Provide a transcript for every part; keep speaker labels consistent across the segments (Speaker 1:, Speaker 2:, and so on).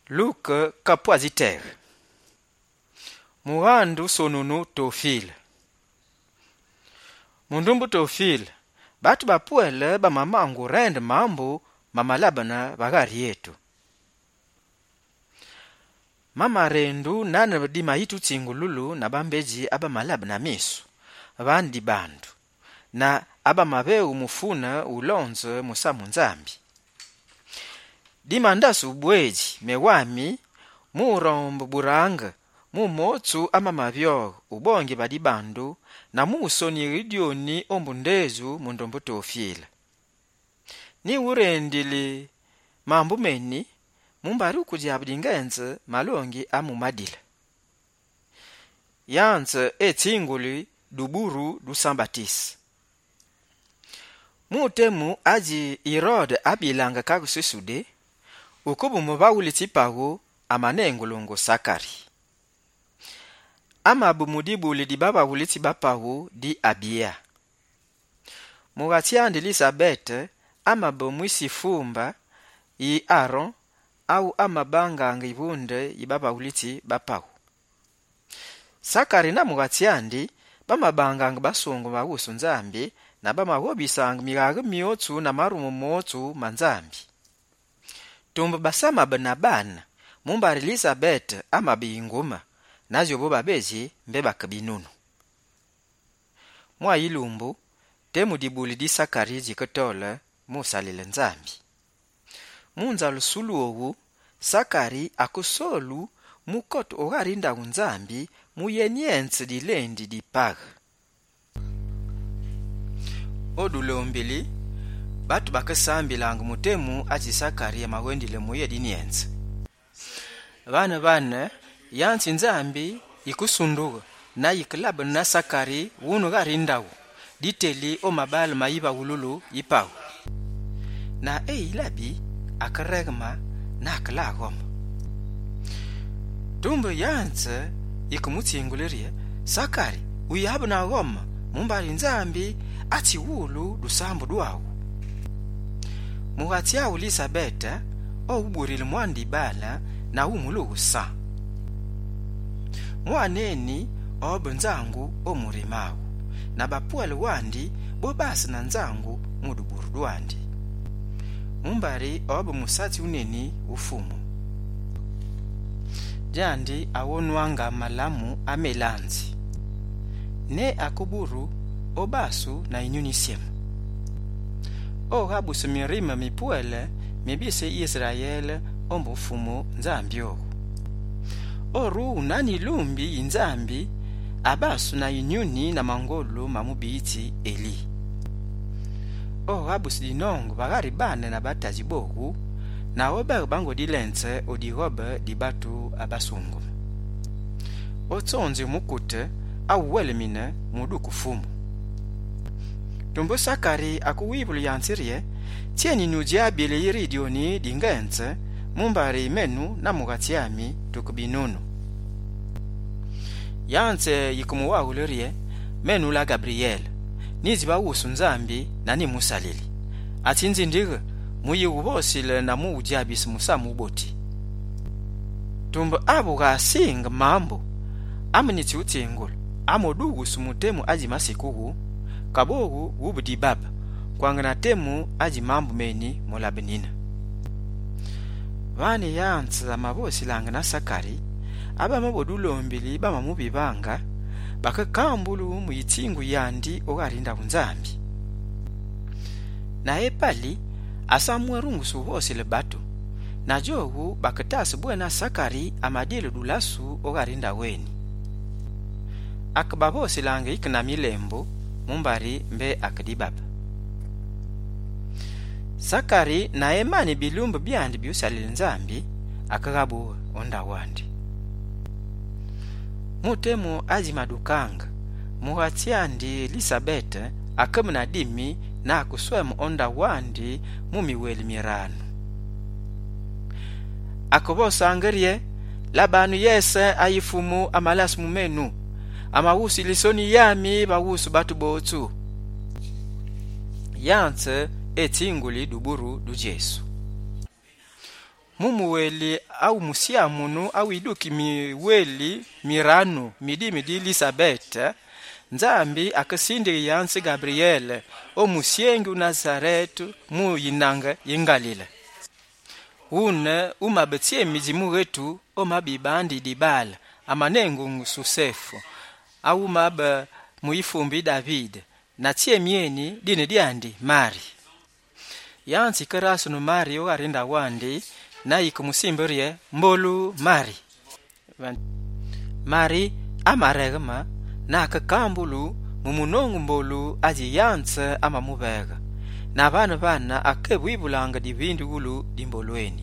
Speaker 1: Luke kapwaziter. Muhandu sonunu Tofile. Mundumbu Tofile, batu bapuele ba mamangu rende mambo mamalabana bagari yetu. Mama rendu nana di maitu tsingululu na bambeji aba malabana misu, bandi bandu, na aba mabeu mufuna ulonze musamu nzambi. Di mandasu bweji mewami murombo buranga mumotsu ama mavyo ubonge badi bandu na musoni ridioni ombundezu mundombo Tofile. Ni urendili mambu meni mumbari ukujabudingenze malongi amumadile. Yanze etsinguli duburu dusambatisi. Mutemu aji Irode abilanga kagususude ukubu mubawuliti pago amanengulungu Sakari. Ama bumudibuli di baba wuliti bapawo di Abia. Mugatiandi Elisabeth ama bumwisi fumba i Aaron au ama banga ngibunde i baba wuliti bapawo. Sakari na mugatiandi bama banga ngbasungu mawusu nzambi na bama wobisanga miraga miotsu na marumu motsu manzambi. Tumbu basama banabana mumbari Elisabeth ama binguma nazo boba beji mbeba kabinunu. Mwa ilumbu temu dibuli di Sakari jikotole musalile nzambi. Munza lusulu owu Sakari akusolu mukoto ogarinda unzambi muyenyense dilendi di paga. Odulombili batu bakasambilangu mutemu aji Sakari ya mawendile muye diniense. Vana yansi nzambi ikusunduga na ikilabu na Sakari wunu garindawu diteli o mabal maiba wululu yipawu. Na ilabi akaregma na akalagom. Tumbu yansi ikumutsingulirie Sakari uyabu na goma mumbari nzambi ati wulu dusambu duawu. Mugatia Elisabeth o uburili mwandi bala na umulugu sa. Mwaneni obunzangu omurimawu na bapuele wandi bobasi na nzangu muduburu wandi. Mumbari obu musati uneni ufumu. Jandi awonwanga malamu amelanzi. Ne akuburu obasu na inyunisiem. O habusu mirima mipuele mibise Israel ombufumu nzambio. Oru nani lumbi inzambi abasu na inyuni na mangolu mamubiti Eli. O abusu dinongo bagari bane na bataji bogu na ober bango dilense odirobe di batu abasungu. Otsonzi mukute au welemine mudu kufumu. Tumbo Sakari akuwibulu yansirie tieni nujia bile iridioni dingense mumbari menu na mugatiami tukubinunu. Yanse yikumuwa ulerie menu la Gabriel niziba wusu nzambi na ni musalili. Atinzi ndiga muyi ubosile na muujabisi musamu uboti. Tumbo abu gasinga mambo amuniti utingul amodugu sumutemu aji masikugu kabogu ubudi baba kwangana temu aji mambo meni molabenina. Vani yansa mabosi langa na Sakari aba mabodulombili bama mubibanga bakakambulu muyitingu yandi ogarinda unzambi. Na epali asamwerungusu bose le batu na jogu bakatasi buena Sakari amadile dulasu ogarinda weni. Akababosi langa ikna milembo mumbari mbe akadibaba. Sakari na emani bilumbu byandi byusalile nzambi akagabu onda wandi. Mutemu aji madukanga muhatiandi Elisabeth akamuna dimi na kuswemu onda wandi mumiweli miranu. Akobosa angerie labanu yese ayifumu amalasu mumenu amawusi lisoni yami bawusu batu botu. Yanse etinguli duburu du Jesu. mumuweli au musiamunu au iduki miweli miranu midi Elisabeth Nzambi akasindira yansi Gabriel omusiengi Nazaretu mu yinanga yingalile une umabetie mizimu wetu omabibandi dibala amanengu Susefu au maba muifumbi David na tie mieni dine diandi Mari yansi karasu no Mari ogarinda wandi na ikumusimbirie mbolu Mari amaregma na akakambulu mumunongu mbolu aji yanse amamubega na bana akebwibulanga divindi gulu dimbolweni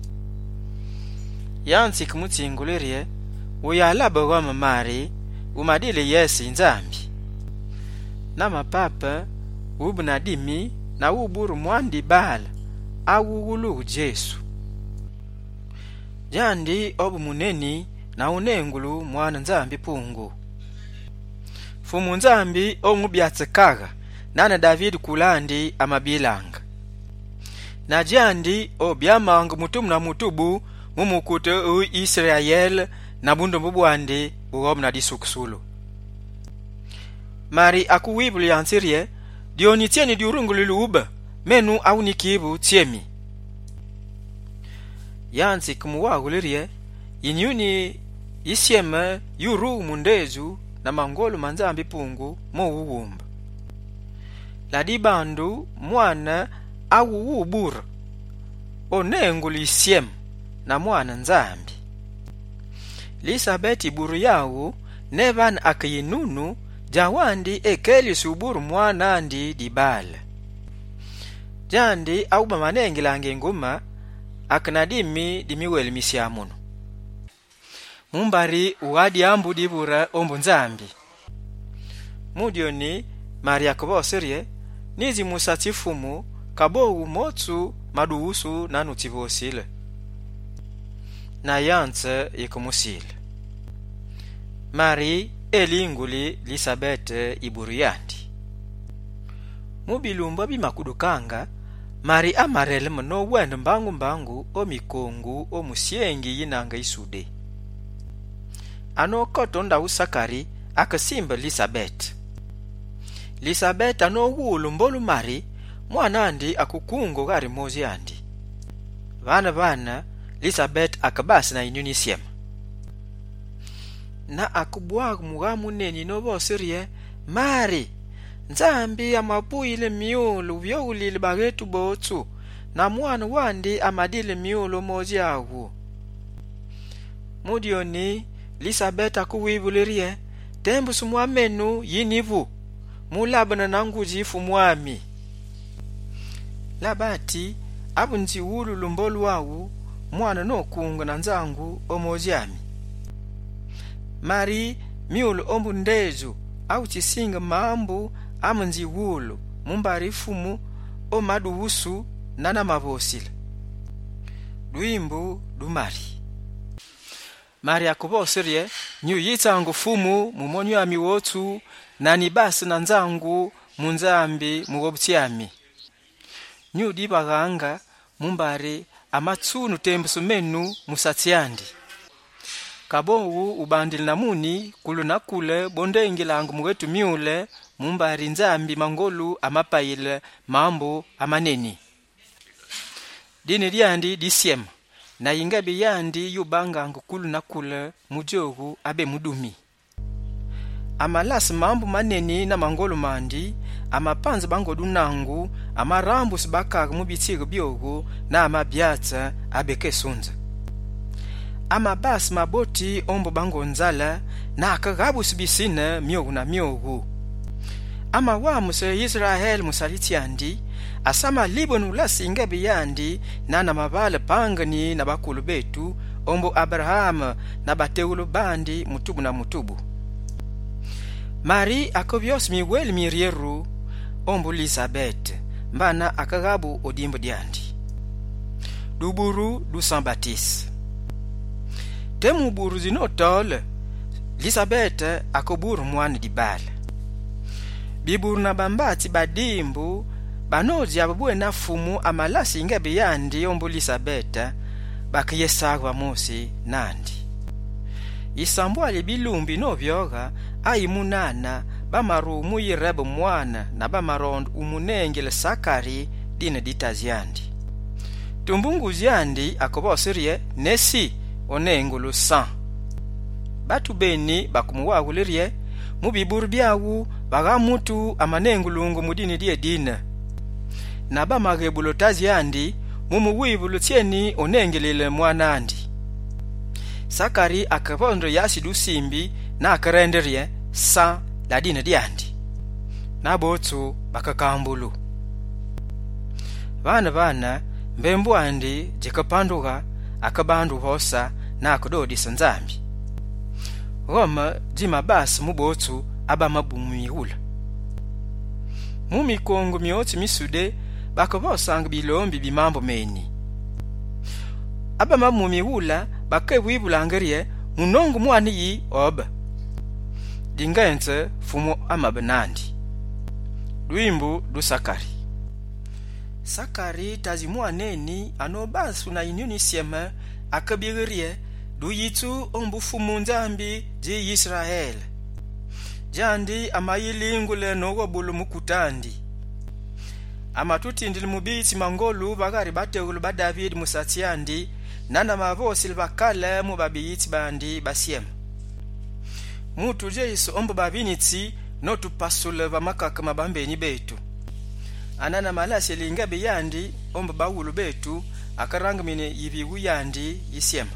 Speaker 1: yansi kumutsingulirie uyalaba wa Mari umadile Yesi Nzambi na mapapa ubunadimi na uburu mwandi bala au gulu Jesu jandi obu muneni na unengulu mwana Nzambi pungu fumu Nzambi ongubyatekaga nana David kulandi amabilanga na jandi obyamanga mutumu na mutubu mumukute Israel na bundo mbubwandi uomna disukusulu Mari akuwibulu yansirie dionitieni diurungulu uba menu au nikibu tiemi yansi kumuwagulirie yinyuni isieme yuru mundezu na mangolu manzambi pungu mo uwumba ladibandu mwana au ubura onengulu isiem na mwana Nzambi Elisabeth iburu yawu nevan akayinunu jawandi ekeli suburu mwana andi dibala jandi au bamanengi lange nguma akanadimi dimiweli misiamuno mumbari uwadi ambu dibura ombu Nzambi mudioni Maria kuboserie nizi musatifumu kabogu motsu maduusu nanu tivosile na yanse ikumusile Mari elinguli Elisabeth iburu yandi mubilumba bimakudukanga Mari amarele mno wende mbangu omikongu omusiengi yinanga isude ano kotonda usakari akasimba Elisabeth ano wulu mbolu Mari mwanandi akukungo gari mozi andi bana Elisabeth akabasi na inyunisiem na akubwagu mugamu neni nobosirie Mari Nzambi amapuile miulu vyoulile bagetu botsu na mwana wandi amadile miulu mozi agu mudioni Elisabeth akuwibulirie tembu sumwamenu yinivu mulabana nanguji fumwami labati abunzi wulu lumbolu wawu mwana no kunga na nzangu omoziami Mari miulu ombu ndezu au chisinga mambu amunzi wulu mumbari fumu omaduusu nana mabosile duimbu dumari Mari akubosirie nyu yitangu fumu mumonyu ami wotu nani basi na nzangu munzambi muwobutiami nyu dibaganga mumbari amatsunu tembusu menu musatiandi kabowu ubandili namuni kulu na kule bondengi langu mwetu miule mumbari Nzambi mangolu amapayile mambo amaneni dini diandi disiema na ingabi yandi yubanga ngukulu na kule mujogu abe mudumi amalasi mambo maneni na mangolu mandi amapanzi bangodu nangu amarambu sibakaga mubitigo byogu na amabyatsa abeke sunza amabasi maboti ombo bango nzala na akagabu sibisine myogu na myogu amawamu se Israel musalitiandi asama libonu lasi ingabi yandi nana mabale pangani na bakulu betu ombo Abraham na bateulu bandi mutubu na mutubu Mari akobyos miweli mirieru ombo Elisabeth mbana akagabu odimbo diandi duburu du Saint Baptiste temu buru zinotole Elisabeth akoburu mwana dibala biburu na bambati badimbu banoji ababwe na fumu amalasi ingabe yandi ombo Elisabeth bakiyesagwa Mose nandi. Isambwali bilumbi novyoga aimunana bamarumu yirebe mwana na bamarondo umunengele Sakari dine ditazyandi. Tumbunguzyandi akobosirie nesi onengulu 100. Batu beni bakumuwagulirie mubiburu byawu bagamutu amanengulungu mudini die dina. Na bamagebulo tazyandi mumuwibulu tieni onengelele mwanandi. Sakari akabondo yasidu simbi na akarenderie 100 la dina diandi. Na botu bakakambulu. Bana mbembu andi jikapanduga akabandu hosa na akudodi sanzambi. Roma jima basi mubotu aba mabumihula. Mumikongo mioti misude bakabosanga bilombi bimambo meni. Aba mamumihula bakebwibulangerie munongo mwani yi oba. Dingaenze fumo amabenandi. Lwimbu du Sakari. Sakari tazimwaneni anobasu na inyuni siema akabigirie du yitu ombufumu nzambi ji Israel. Jandi amayilingule nogo bulu mukutandi. Amatutindili mubiti mangolu bagari bateulu ba David musatiandi nana mavosil bakale mubabiyiti bandi basiema. Mutu jeiso ombu babiniti notu pasule bamakaka mabambeni betu. Anana malasi lingabe yandi ombu bawulu betu akarangmine yibigu yandi yisiema.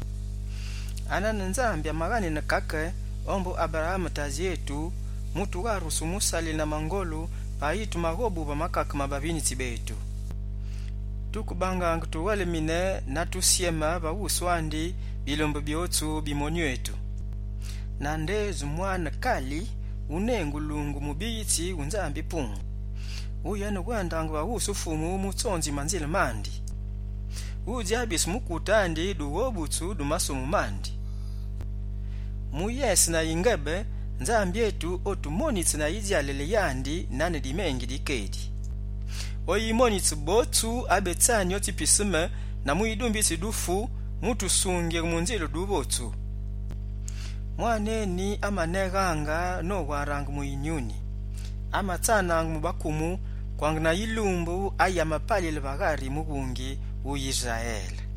Speaker 1: Anana nzambi amagani na kake ombu Abraham tazietu mutu warusu musali na mangolu paitu magobu bamakaka mababiniti betu. Tukubanga tuwale mine na tusiema bawuswandi bilombo byotu bimonyetu. Nande zumwana kali unengulungu mubiti unzambi pungu. Uyana gwandangu bawusufumu mutsonzi manzile mandi. Ujabis mukutandi duwobutu dumasumu mandi. Muyesi na ingebe nzambi yetu otumonitsi na idyalele yandi nane dimengi dikedi. Oyimonitsi botu abetsani otipisime na muidumbisi dufu mutusunge munzilo dubotu. Mwaneni amaneganga no warangu muinyuni. Amatsanangu mubakumu kwangna ilumbu ayamapalile bagari mubungi u Israel.